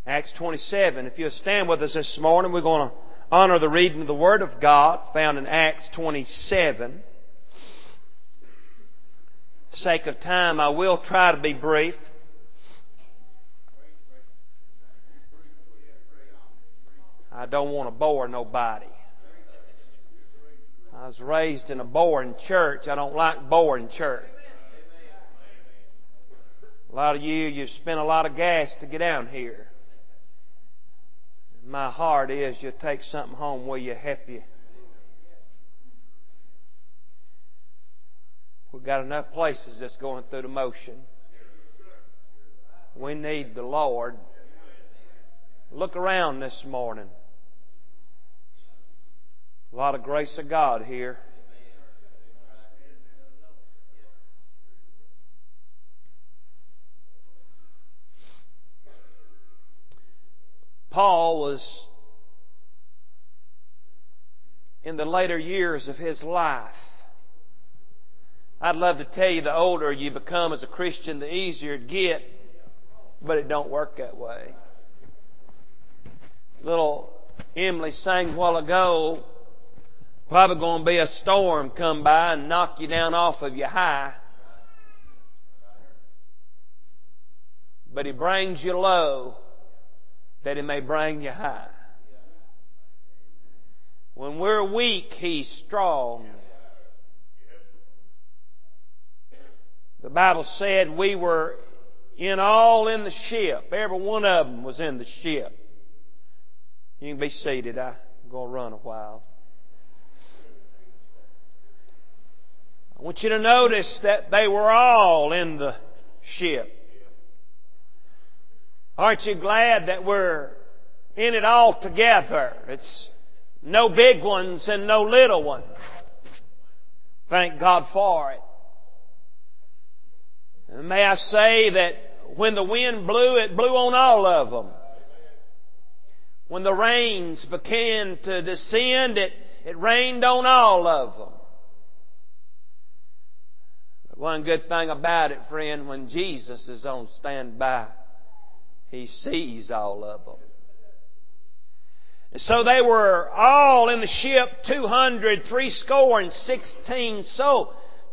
Acts 27. If you'll stand with us this morning, we're going to honor the reading of the Word of God found in Acts 27. For the sake of time, I will try to be brief. I don't want to bore nobody. I was raised in a boring church. I don't like boring church. A lot of you spent a lot of gas to get down here. My heart is you'll take something home where you help you. We've got enough places that's going through the motion. We need the Lord. Look around this morning. A lot of grace of God here. Paul was in the later years of his life. I'd love to tell you the older you become as a Christian, the easier it gets, but it don't work that way. Little Emily sang a while ago, probably going to be a storm come by and knock you down off of your high. But He brings you low that He may bring you high. When we're weak, He's strong. The Bible said we were in the ship. Every one of them was in the ship. You can be seated. I'm going to run a while. I want you to notice that they were all in the ship. Aren't you glad that we're in it all together? It's no big ones and no little ones. Thank God for it. And may I say that when the wind blew, it blew on all of them. When the rains began to descend, it rained on all of them. But one good thing about it, friend, when Jesus is on standby, He sees all of them. And so they were all in the ship, 216 souls.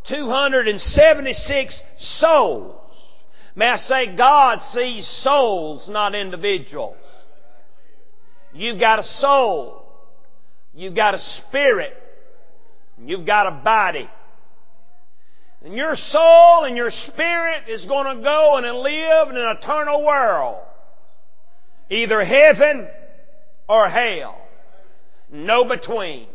276 souls. May I say, God sees souls, not individuals. You've got a soul. You've got a spirit. You've got a body. And your soul and your spirit is going to go and live in an eternal world. Either heaven or hell. No between.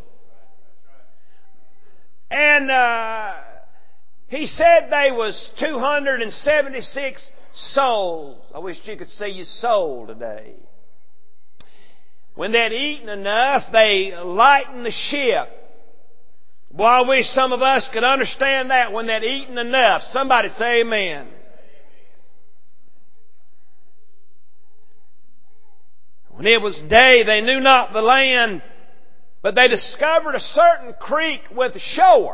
And he said they was 276 souls. I wish you could see your soul today. When they'd eaten enough, they lightened the ship. Boy, I wish some of us could understand that. When they'd eaten enough. Somebody say amen. When it was day, they knew not the land, but they discovered a certain creek with a shore,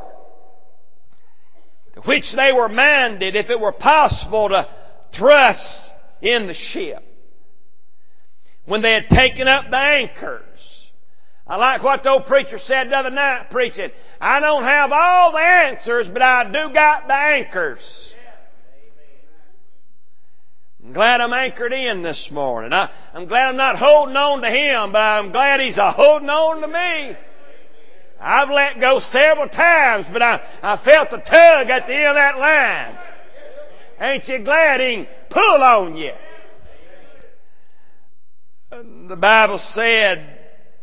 to which they were minded, if it were possible, to thrust in the ship. When they had taken up the anchors. I like what the old preacher said the other night preaching. I don't have all the answers, but I do got the anchors. I'm glad I'm anchored in this morning. I'm glad I'm not holding on to Him, but I'm glad He's holding on to me. I've let go several times, but I felt the tug at the end of that line. Ain't you glad He can pull on you? The Bible said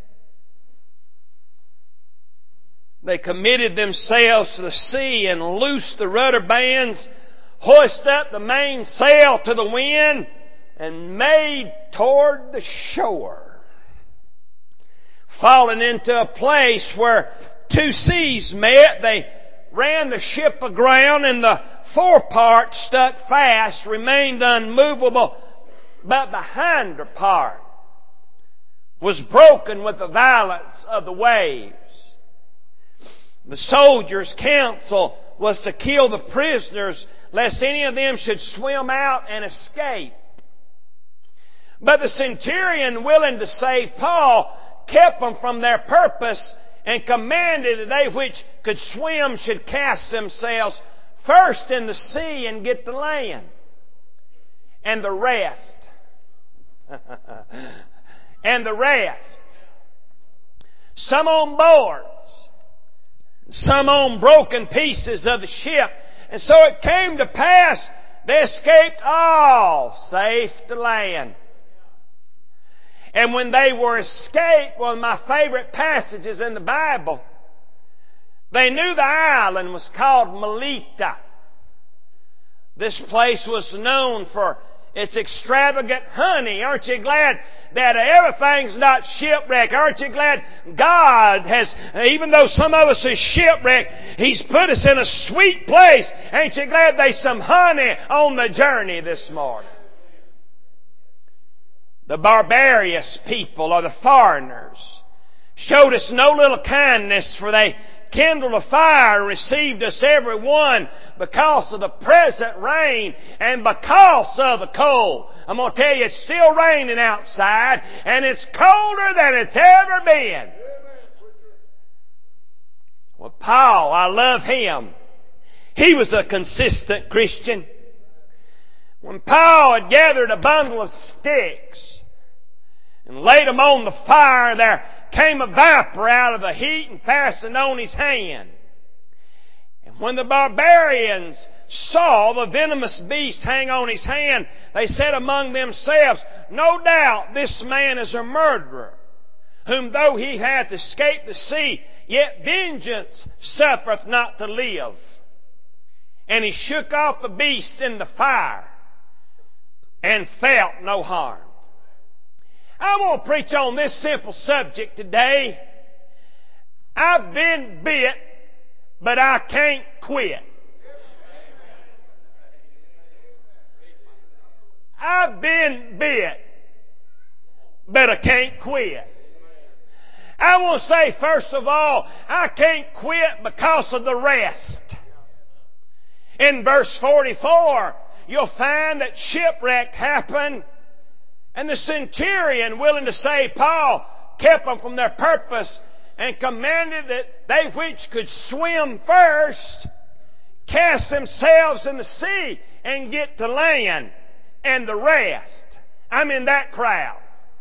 they committed themselves to the sea and loosed the rudder bands, hoisted up the mainsail to the wind, and made toward the shore. Falling into a place where two seas met, they ran the ship aground, and the forepart stuck fast, remained unmovable, but the hinder part was broken with the violence of the waves. The soldiers' counsel was to kill the prisoners, lest any of them should swim out and escape. But the centurion, willing to save Paul, kept them from their purpose and commanded that they which could swim should cast themselves first in the sea and get to land. And the rest. And the rest. Some on boards. Some on broken pieces of the ship. And so it came to pass, they escaped all safe to land. And when they were escaped, one of my favorite passages in the Bible, they knew the island was called Melita. This place was known for its extravagant honey. Aren't you glad that everything's not shipwrecked? Aren't you glad God has, even though some of us is shipwrecked, He's put us in a sweet place. Ain't you glad there's some honey on the journey this morning? The barbarous people, or the foreigners, showed us no little kindness, for they kindled a fire and received us every one because of the present rain and because of the cold. I'm going to tell you, it's still raining outside, and it's colder than it's ever been. Well, Paul, I love him. He was a consistent Christian. When Paul had gathered a bundle of sticks and laid them on the fire, there came a viper out of the heat and fastened on his hand. And when the barbarians saw the venomous beast hang on his hand, they said among themselves, "No doubt this man is a murderer, whom though he hath escaped the sea, yet vengeance suffereth not to live." And he shook off the beast in the fire and felt no harm. I want to preach on this simple subject today. I've been bit, but I can't quit. I've been bit, but I can't quit. I want to say, first of all, I can't quit because of the rest. In verse 44, you'll find that shipwreck happened, and the centurion, willing to save Paul, kept them from their purpose and commanded that they which could swim first cast themselves in the sea and get to land, and the rest. I'm in that crowd.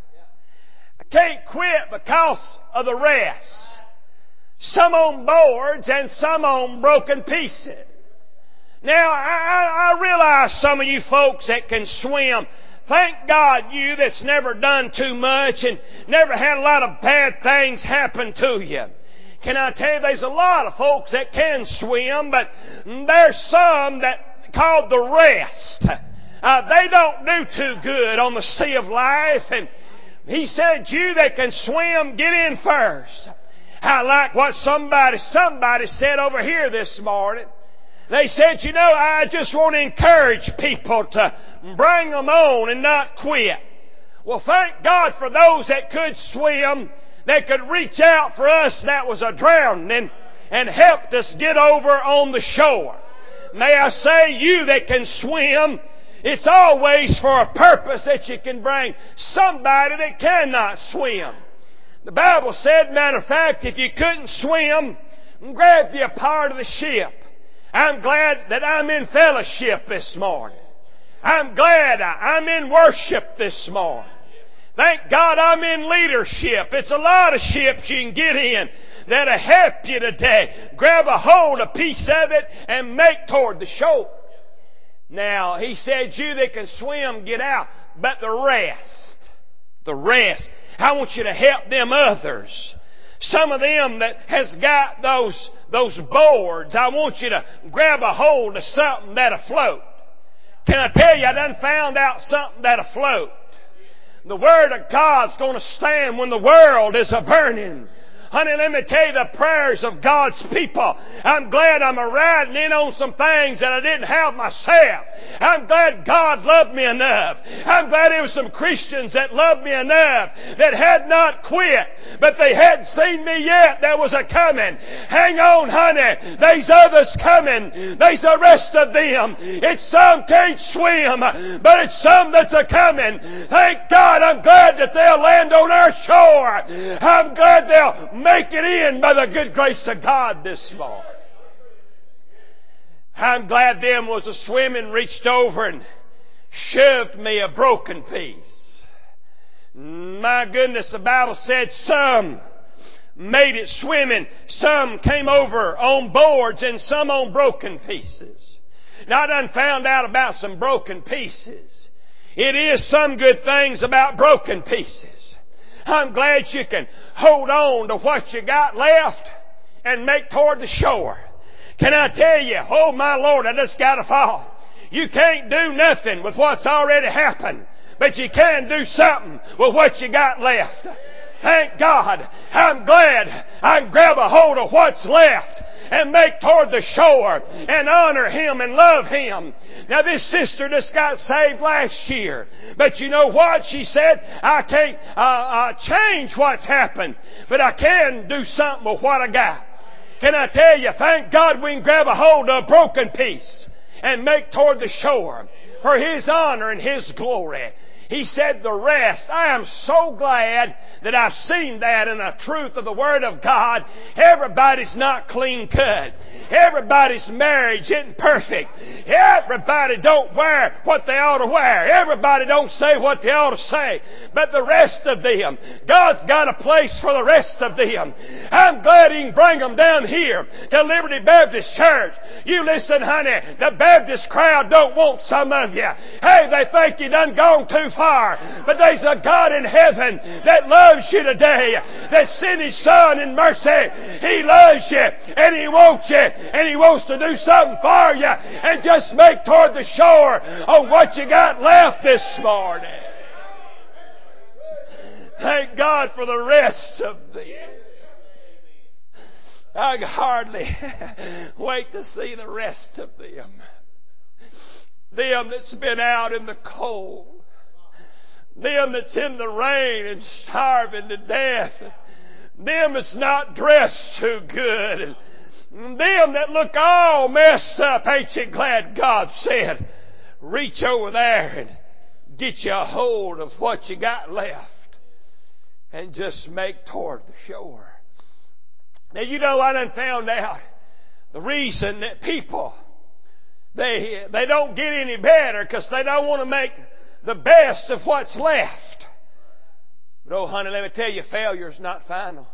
I can't quit because of the rest. Some on boards and some on broken pieces. Now, I realize some of you folks that can swim, thank God you that's never done too much and never had a lot of bad things happen to you. Can I tell you, there's a lot of folks that can swim, but there's some that called the rest. They don't do too good on the sea of life. And he said, you that can swim, get in first. I like what somebody said over here this morning. They said, I just want to encourage people to bring them on and not quit. Well, thank God for those that could swim, that could reach out for us that was a drowning and helped us get over on the shore. May I say, you that can swim, it's always for a purpose that you can bring somebody that cannot swim. The Bible said, matter of fact, if you couldn't swim, grab you a part of the ship. I'm glad that I'm in fellowship this morning. I'm glad I'm in worship this morning. Thank God I'm in leadership. It's a lot of ships you can get in that'll help you today. Grab a hold, a piece of it, and make toward the shore. Now, he said, you that can swim, get out. But the rest, I want you to help them others. Some of them that has got those boards, I want you to grab a hold of something that'll float. Can I tell you, I done found out something that'll float. The Word of God's going to stand when the world is a burning. Honey, let me tell you the prayers of God's people. I'm glad I'm riding in on some things that I didn't have myself. I'm glad God loved me enough. I'm glad there were some Christians that loved me enough that had not quit, but they hadn't seen me yet. There was a coming. Hang on, honey. There's others coming. There's the rest of them. It's some can't swim, but it's some that's a coming. Thank God, I'm glad that they'll land on our shore. I'm glad they'll make it in by the good grace of God this morning. I'm glad them was a swimming reached over and shoved me a broken piece. My goodness, the Bible said some made it swimming. Some came over on boards and some on broken pieces. Now I done found out about some broken pieces. It is some good things about broken pieces. I'm glad you can hold on to what you got left and make toward the shore. Can I tell you, oh my Lord, I just got to fall. You can't do nothing with what's already happened, but you can do something with what you got left. Thank God. I'm glad I can grab a hold of what's left and make toward the shore and honor Him and love Him. Now this sister just got saved last year. But you know what? She said, I can't change what's happened, but I can do something with what I got. Can I tell you, thank God we can grab a hold of a broken piece and make toward the shore for His honor and His glory. He said the rest. I am so glad that I've seen that in the truth of the Word of God. Everybody's not clean cut. Everybody's marriage isn't perfect. Everybody don't wear what they ought to wear. Everybody don't say what they ought to say. But the rest of them, God's got a place for the rest of them. I'm glad He can bring them down here to Liberty Baptist Church. You listen, honey, the Baptist crowd don't want some of you. Hey, they think you done gone too far. But there's a God in heaven that loves you today, that sent His Son in mercy. He loves you, and He wants you, and He wants to do something for you. And just make toward the shore on what you got left this morning. Thank God for the rest of them. I can hardly wait to see the rest of them. Them that's been out in the cold. Them that's in the rain and starving to death. Them that's not dressed too good. Them that look all messed up. Ain't you glad God said, reach over there and get you a hold of what you got left and just make toward the shore. Now you know I done found out the reason that people, they don't get any better because they don't want to make the best of what's left. But oh honey, let me tell you, failure's not final.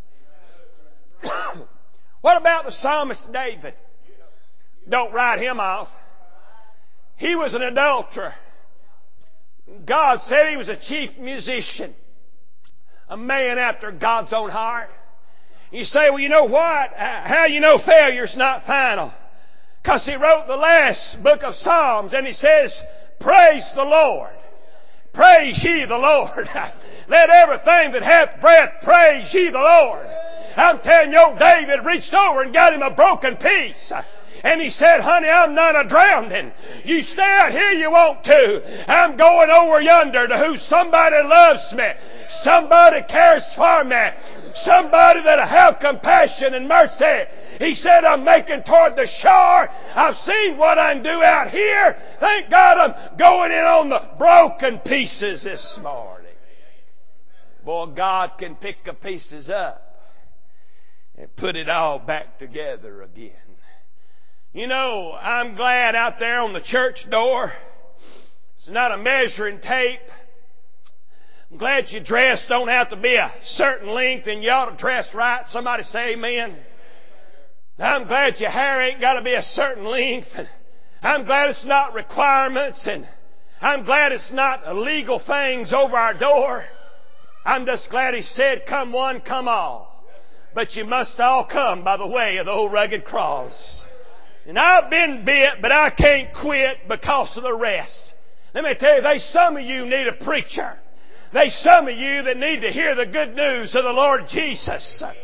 What about the psalmist David? Don't write him off. He was an adulterer. God said he was a chief musician. A man after God's own heart. You say, well, you know what? How you know failure's not final? Because he wrote the last book of Psalms and he says, praise the Lord. Praise ye the Lord. Let everything that hath breath praise ye the Lord. I'm telling you, old David reached over and got him a broken piece. And he said, honey, I'm not a drowning. You stay out here you want to. I'm going over yonder to who somebody loves me. Somebody cares for me. Somebody that'll have compassion and mercy. He said, I'm making toward the shore. I've seen what I can do out here. Thank God I'm going in on the broken pieces this morning. Boy, God can pick the pieces up and put it all back together again. You know, I'm glad out there on the church door, it's not a measuring tape. I'm glad your dress don't have to be a certain length and you ought to dress right. Somebody say amen. I'm glad your hair ain't got to be a certain length. I'm glad it's not requirements, and I'm glad it's not illegal things over our door. I'm just glad He said, come one, come all. But you must all come by the way of the old rugged cross. And I've been bit, but I can't quit because of the rest. Let me tell you, there's some of you need a preacher. There's some of you that need to hear the good news of the Lord Jesus.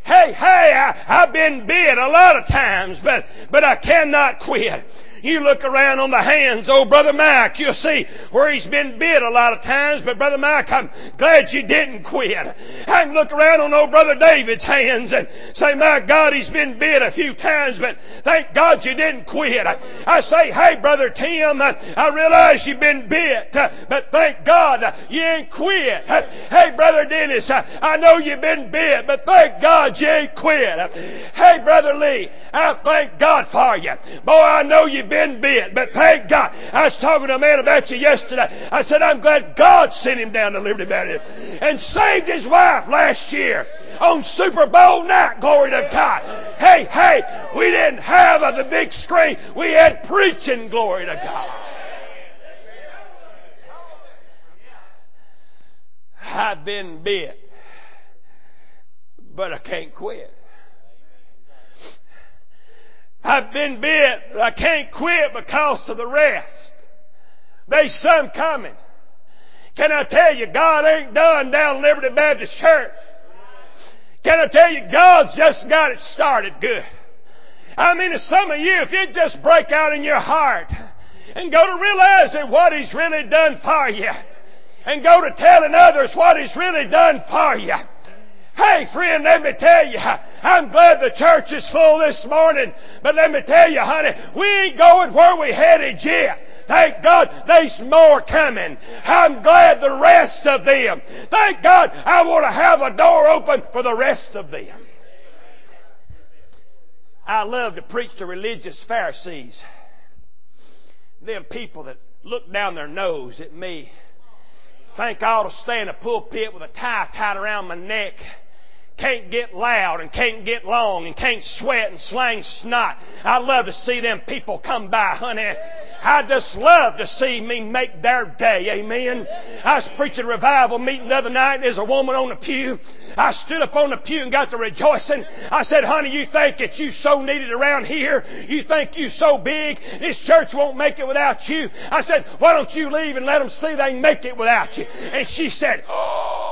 I've been bit a lot of times, but I cannot quit. You look around on the hands, old Brother Mike, you'll see where he's been bit a lot of times, but Brother Mike, I'm glad you didn't quit. I can look around on old Brother David's hands and say, my God, he's been bit a few times, but thank God you didn't quit. I say, hey, Brother Tim, I realize you've been bit, but thank God you ain't quit. Hey, Brother Dennis, I know you've been bit, but thank God you ain't quit. Hey, Brother Lee, I thank God for you. Boy, I know you've been bit, but thank God. I was talking to a man about you yesterday. I said, I'm glad God sent him down to Liberty Baptist and saved his wife last year on Super Bowl night. Glory to God. Hey, we didn't have the big screen. We had preaching. Glory to God. I've been bit, but I can't quit. I've been bit, but I can't quit because of the rest. There's some coming. Can I tell you, God ain't done down Liberty Baptist Church. Can I tell you, God's just got it started good. I mean, to some of you, if you just break out in your heart and go to realizing what He's really done for you, and go to telling others what He's really done for you. Hey, friend, let me tell you, I'm glad the church is full this morning, but let me tell you, honey, we ain't going where we headed yet. Thank God there's more coming. I'm glad the rest of them. Thank God I want to have a door open for the rest of them. I love to preach to religious Pharisees. Them people that look down their nose at me. Think I ought to stay in a pulpit with a tie tied around my neck. Can't get loud and can't get long and can't sweat and slang snot. I love to see them people come by, honey. I just love to see me make their day. Amen. I was preaching a revival meeting the other night. There's a woman on the pew. I stood up on the pew and got to rejoicing. I said, honey, you think that you so needed around here? You think you so big? This church won't make it without you. I said, why don't you leave and let them see they can make it without you? And she said, oh.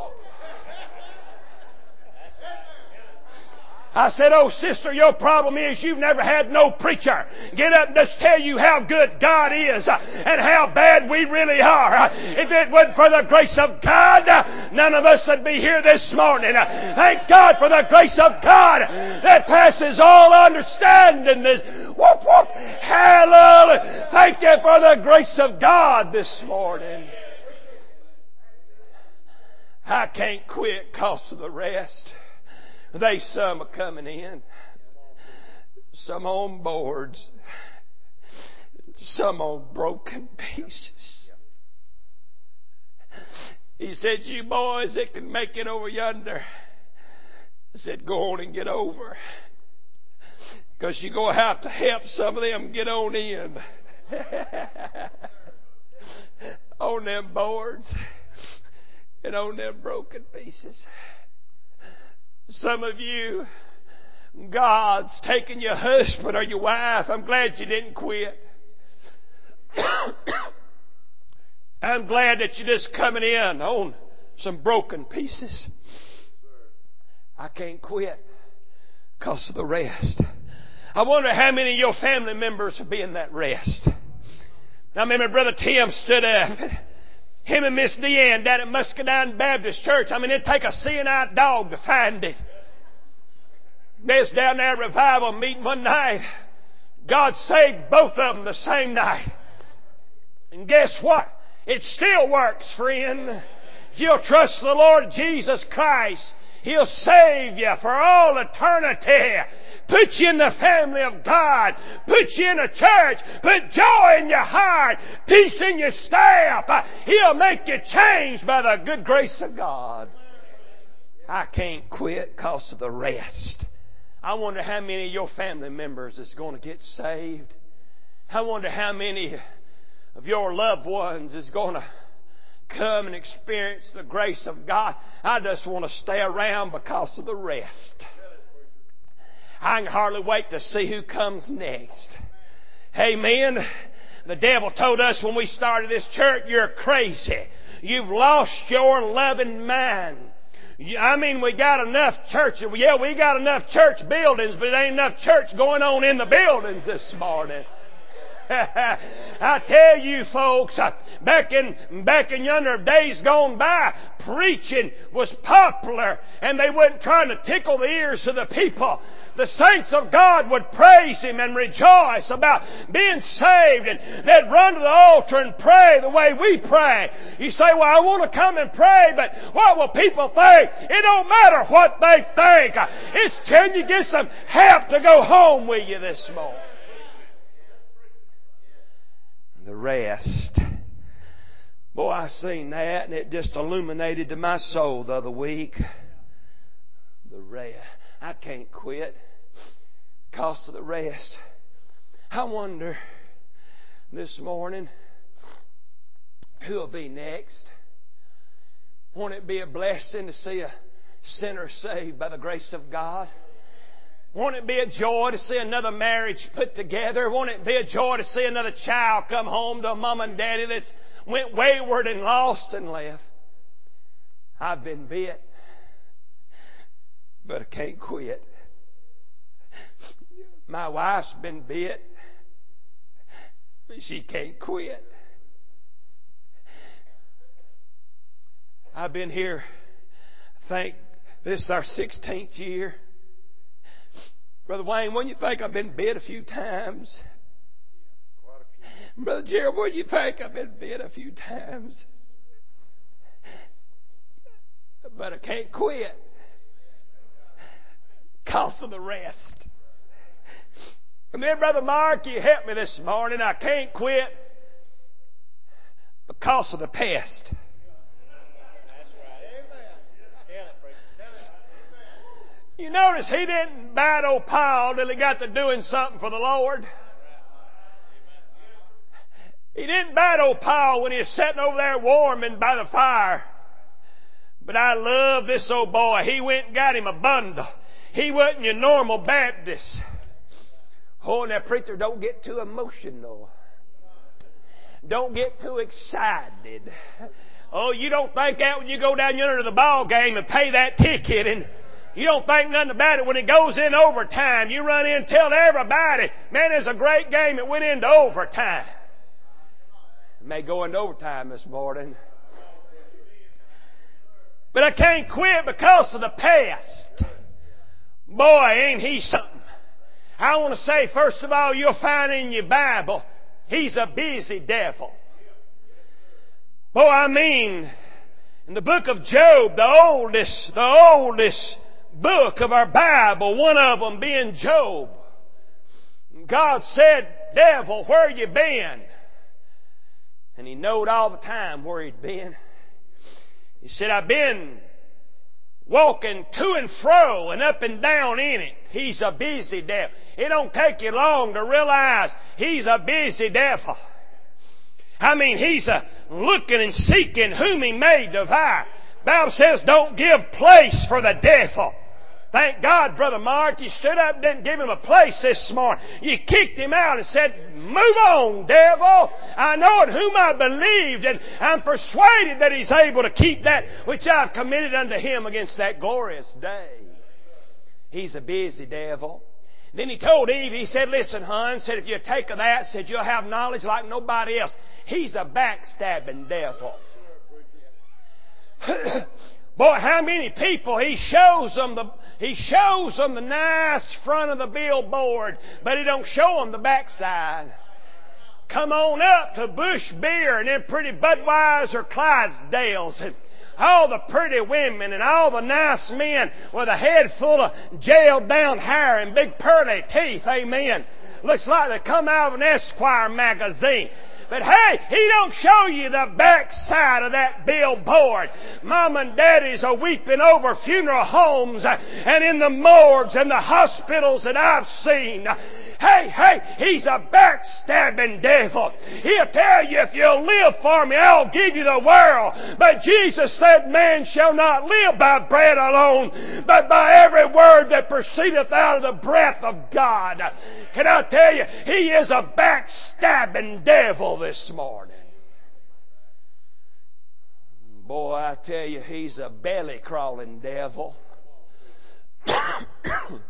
I said, oh, sister, your problem is you've never had no preacher get up and just tell you how good God is and how bad we really are. If it wasn't for the grace of God, none of us would be here this morning. Thank God for the grace of God that passes all understanding. Whoop, whoop, hallelujah. Thank you for the grace of God this morning. I can't quit because of the rest. They some are coming in. Some on boards. Some on broken pieces. He said, you boys that can make it over yonder, said, go on and get over. Because you're going to have to help some of them get on in. On them boards. And on them broken pieces. Some of you, God's taken your husband or your wife. I'm glad you didn't quit. I'm glad that you're just coming in on some broken pieces. I can't quit because of the rest. I wonder how many of your family members will be in that rest. Now, I remember Brother Tim stood up. Him and Miss Deanne down at Muscadine Baptist Church. I mean, it'd take a seeing-eye dog to find it. They was down there at revival meeting one night. God saved both of them the same night. And guess what? It still works, friend. If you'll trust the Lord Jesus Christ, He'll save you for all eternity. Put you in the family of God. Put you in a church. Put joy in your heart. Peace in your step. He'll make you change by the good grace of God. I can't quit because of the rest. I wonder how many of your family members is going to get saved. I wonder how many of your loved ones is going to come and experience the grace of God. I just want to stay around because of the rest. I can hardly wait to see who comes next. Amen. The devil told us when we started this church, you're crazy. You've lost your loving mind. I mean, we got enough churches. Yeah, we got enough church buildings, but it ain't enough church going on in the buildings this morning. I tell you folks, back in yonder days gone by, preaching was popular and they weren't trying to tickle the ears of the people. The saints of God would praise Him and rejoice about being saved, and they'd run to the altar and pray the way we pray. You say, well, I want to come and pray, but what will people think? It don't matter what they think. It's can you get some help to go home with you this morning? The rest. Boy, I seen that and it just illuminated to my soul the other week. The rest. I can't quit because of the rest. I wonder this morning who will be next. Won't it be a blessing to see a sinner saved by the grace of God? Won't it be a joy to see another marriage put together? Won't it be a joy to see another child come home to a mom and daddy that's went wayward and lost and left? I've been bit, but I can't quit. My wife's been bit, but she can't quit. I've been here, I think this is our 16th year. Brother Wayne, wouldn't you think I've been bit a few times? Brother Gerald, wouldn't you think I've been bit a few times? But I can't quit because of the rest. And then, Brother Mark, you help me this morning. I can't quit because of the pest. You notice he didn't bite old Paul till he got to doing something for the Lord. He didn't bite old Paul when he was sitting over there warming by the fire. But I love this old boy. He went and got him a bundle. He wasn't your normal Baptist. Oh, now preacher, don't get too emotional. Don't get too excited. Oh, you don't think that when you go down yonder to the ball game and pay that ticket and you don't think nothing about it. When it goes in overtime, you run in and tell everybody, man, it's a great game. It went into overtime. It may go into overtime this morning. But I can't quit because of the past. Boy, ain't he something. I want to say, first of all, you'll find in your Bible, he's a busy devil. Boy, I mean, in the book of Job, the oldest book of our Bible, one of them being Job. God said, devil, where you been? And he knowed all the time where he'd been. He said, I've been walking to and fro and up and down in it. He's a busy devil. It don't take you long to realize he's a busy devil. I mean, he's looking and seeking whom he may devour. The Bible says don't give place for the devil. Thank God, Brother Mark, you stood up and didn't give him a place this morning. You kicked him out and said, move on, devil. I know in whom I believed, and I'm persuaded that he's able to keep that which I've committed unto him against that glorious day. He's a busy devil. Then he told Eve, he said, listen, hon, said, if you take of that, said, you'll have knowledge like nobody else. He's a backstabbing devil. Boy, how many people he shows them the nice front of the billboard, but he don't show them the backside. Come on up to Busch Beer and them pretty Budweiser Clydesdales and all the pretty women and all the nice men with a head full of jailed down hair and big pearly teeth. Amen. Looks like they come out of an Esquire magazine. But hey, he don't show you the backside of that billboard. Mom and daddies are weeping over funeral homes and in the morgues and the hospitals that I've seen. Hey, he's a backstabbing devil. He'll tell you, if you'll live for me, I'll give you the world. But Jesus said, man shall not live by bread alone, but by every word that proceedeth out of the breath of God. Can I tell you, he is a backstabbing devil this morning. Boy, I tell you, he's a belly-crawling devil. The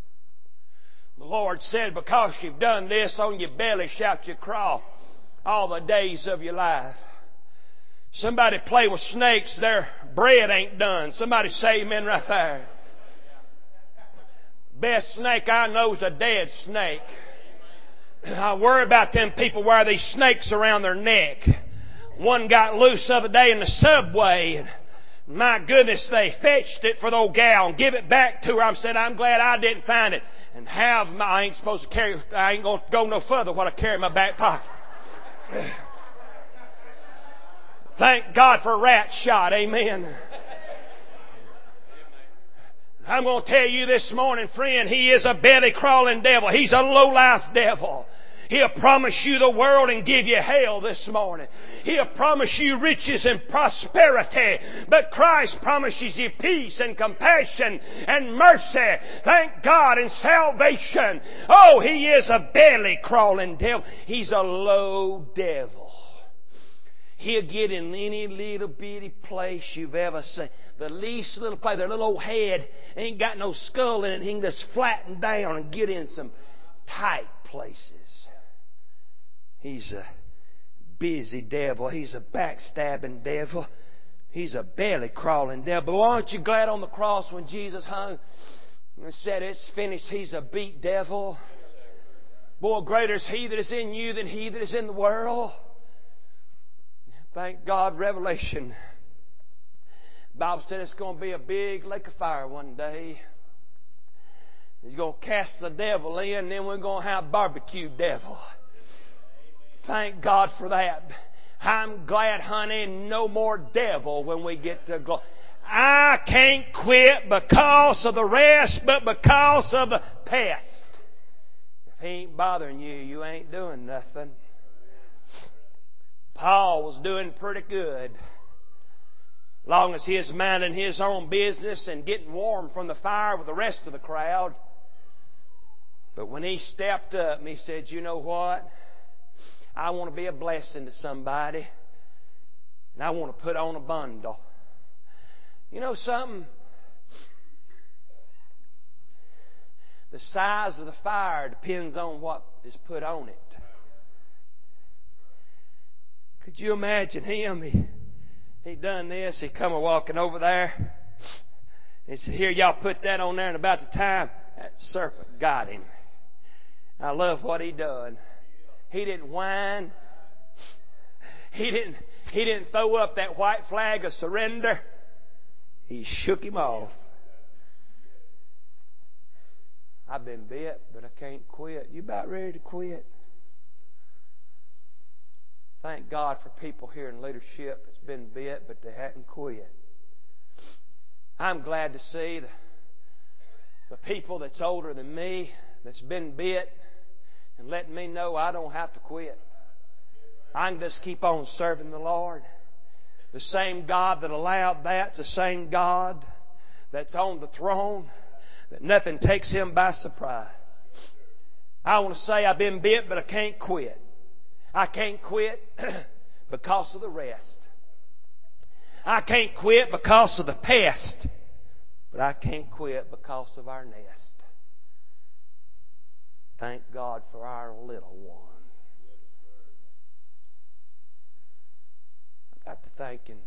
Lord said, because you've done this, on your belly shall you crawl all the days of your life. Somebody play with snakes, their bread ain't done. Somebody say amen right there. Best snake I know is a dead snake. I worry about them people wear these snakes around their neck. One got loose the other day in the subway. And my goodness, they fetched it for the old gal and give it back to her. I said, I'm glad I didn't find it. And I ain't supposed to carry, I ain't going to go no further what I carry in my back pocket. Thank God for a rat shot. Amen. I'm going to tell you this morning, friend, he is a belly-crawling devil. He's a low-life devil. He'll promise you the world and give you hell this morning. He'll promise you riches and prosperity. But Christ promises you peace and compassion and mercy. Thank God, and salvation. Oh, he is a belly-crawling devil. He's a low devil. He'll get in any little bitty place you've ever seen. The least little place, their little old head ain't got no skull in it. He can just flatten down and get in some tight places. He's a busy devil. He's a backstabbing devil. He's a belly-crawling devil. But aren't you glad on the cross when Jesus hung and said, it's finished? He's a beat devil. Boy, greater is He that is in you than he that is in the world. Thank God, Revelation. The Bible said it's going to be a big lake of fire one day. He's going to cast the devil in, and then we're going to have barbecue devil. Thank God for that. I'm glad, honey, no more devil when we get to glory. I can't quit because of the rest, but because of the pest. If He ain't bothering you, you ain't doing nothing. Paul was doing pretty good. Long as he was minding his own business and getting warm from the fire with the rest of the crowd. But when he stepped up and he said, you know what? I want to be a blessing to somebody. And I want to put on a bundle. You know something? The size of the fire depends on what is put on it. Could you imagine him? He done this. He come walking over there. He said, here, y'all put that on there. And about the time, that serpent got him. I love what he done. He didn't whine. He didn't throw up that white flag of surrender. He shook him off. I've been bit, but I can't quit. You about ready to quit? Thank God for people here in leadership that's been bit, but they hadn't quit. I'm glad to see the people that's older than me that's been bit and letting me know I don't have to quit. I can just keep on serving the Lord. The same God that allowed that's the same God that's on the throne, that nothing takes Him by surprise. I want to say I've been bit, but I can't quit. I can't quit because of the rest. I can't quit because of the pest. But I can't quit because of our nest. Thank God for our little one. I got to thinking.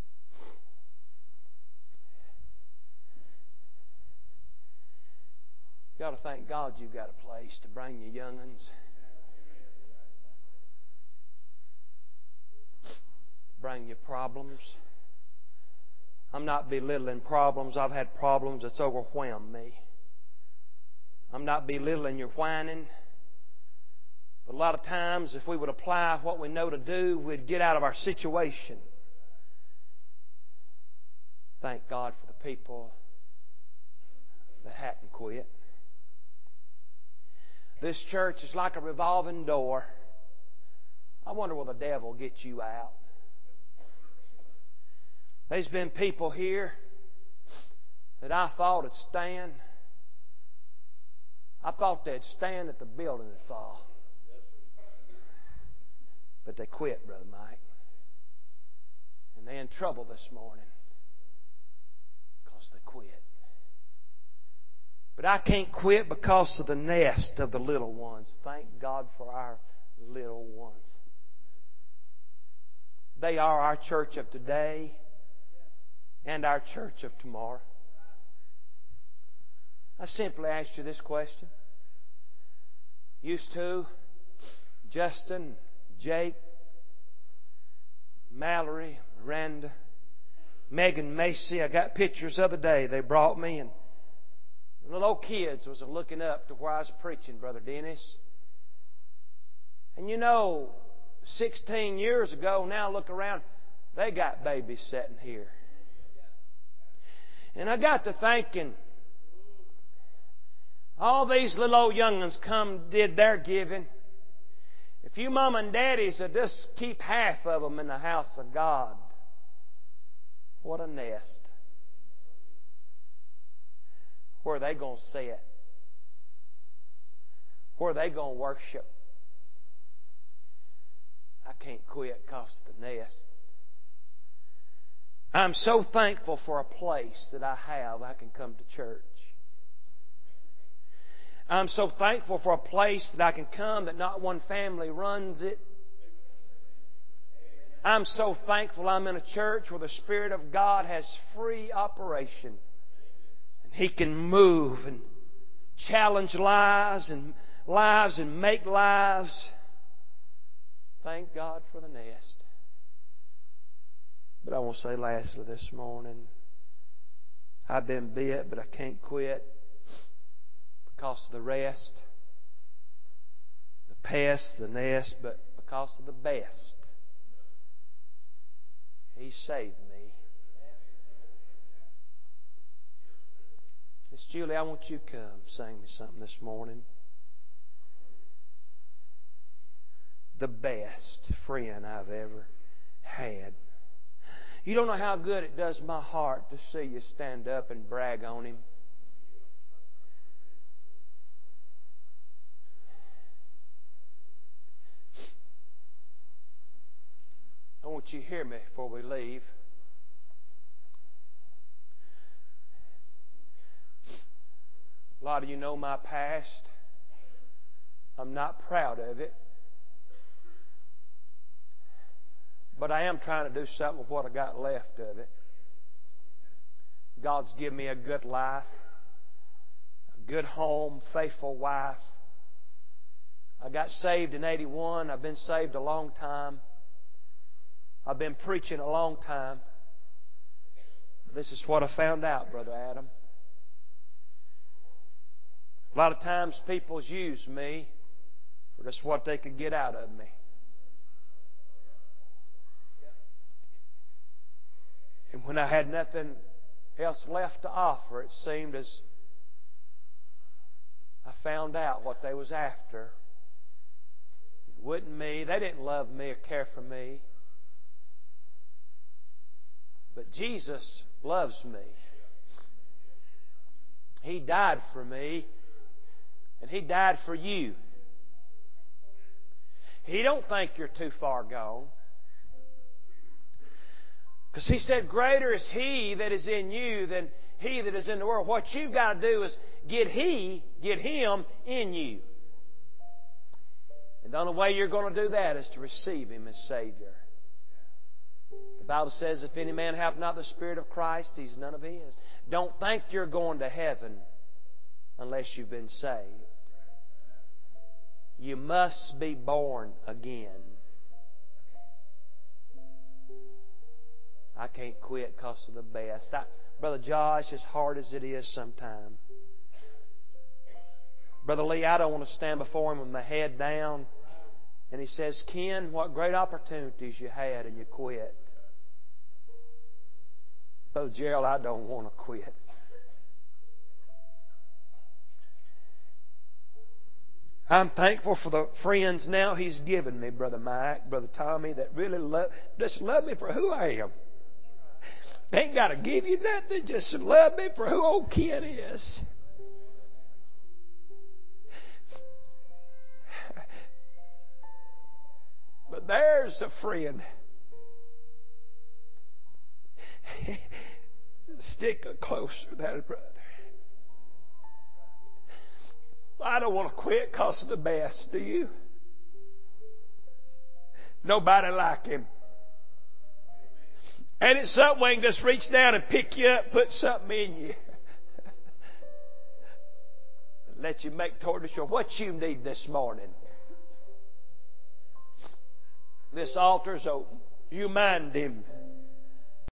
You got to thank God you've got a place to bring your young'uns. Bring your problems. I'm not belittling problems. I've had problems that's overwhelmed me. I'm not belittling your whining. But a lot of times, if we would apply what we know to do, we'd get out of our situation. Thank God for the people that hadn't quit. This church is like a revolving door. I wonder will the devil get you out? There's been people here that I thought would stand. I thought they'd stand at the building would fall. But they quit, Brother Mike. And they're in trouble this morning because they quit. But I can't quit because of the nest of the little ones. Thank God for our little ones. They are our church of today and our church of tomorrow. I simply asked you this question. Used to, Justin, Jake, Mallory, Miranda, Megan Macy. I got pictures the other day they brought me, and little old kids was looking up to where I was preaching, Brother Dennis. And 16 years ago, now look around, they got babies sitting here. And I got to thinking, all these little old young'uns did their giving. If you mom and daddies would just keep half of them in the house of God, what a nest. Where are they going to sit? Where are they going to worship? I can't quit because of the nest. I'm so thankful for a place that I have I can come to church. I'm so thankful for a place that I can come that not one family runs it. I'm so thankful I'm in a church where the Spirit of God has free operation. And He can move and challenge lives and make lives. Thank God for the nest. But I want to say lastly this morning, I've been bit, but I can't quit because of the rest, the pest, the nest, but because of the best. He saved me. Miss Julie, I want you to come sing me something this morning. The best friend I've ever had. You don't know how good it does my heart to see you stand up and brag on him. I want you to hear me before we leave. A lot of you know my past. I'm not proud of it. But I am trying to do something with what I got left of it. God's given me a good life, a good home, faithful wife. I got saved in 81. I've been saved a long time. I've been preaching a long time. This is what I found out, Brother Adam. A lot of times people use me for just what they could get out of me. And when I had nothing else left to offer, it seemed as I found out what they was after. It wasn't me. They didn't love me or care for me. But Jesus loves me. He died for me. And He died for you. He don't think you're too far gone. Because He said, greater is He that is in you than he that is in the world. What you've got to do is get Him in you. And the only way you're going to do that is to receive Him as Savior. The Bible says, if any man have not the Spirit of Christ, he's none of His. Don't think you're going to heaven unless you've been saved. You must be born again. I can't quit because of the best. Brother Josh, as hard as it is sometimes. Brother Lee, I don't want to stand before him with my head down. And he says, Ken, what great opportunities you had and you quit. Brother Gerald, I don't want to quit. I'm thankful for the friends now He's given me, Brother Mike, Brother Tommy, that really just love me for who I am. Ain't got to give you nothing, just love me for who old Ken is. But there's a friend Stick closer there, brother. I don't want to quit because of the best, do you? Nobody like Him. And it's something we can just reach down and pick you up, put something in you. Let you make toward the shore. What you need this morning? This altar's open. You mind Him.